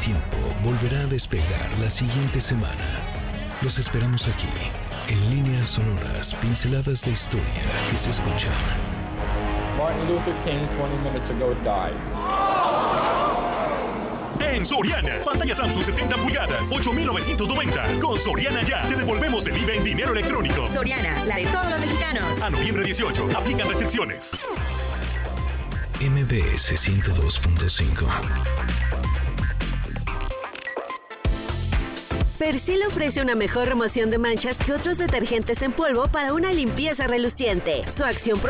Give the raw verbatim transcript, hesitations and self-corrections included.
tiempo volverá a despegar la siguiente semana. Los esperamos aquí, en Líneas Sonoras, pinceladas de historia que se escuchan. Martin Luther King, twenty minutes ago, died. En Soriana, pantalla Samsung setenta pulgadas, ocho mil novecientos noventa. Con Soriana Ya, te devolvemos el I V A en dinero electrónico. Soriana, la de todos los mexicanos. A noviembre dieciocho, aplican restricciones. M B S ciento dos punto cinco. Persil ofrece una mejor remoción de manchas que otros detergentes en polvo para una limpieza reluciente. Su acción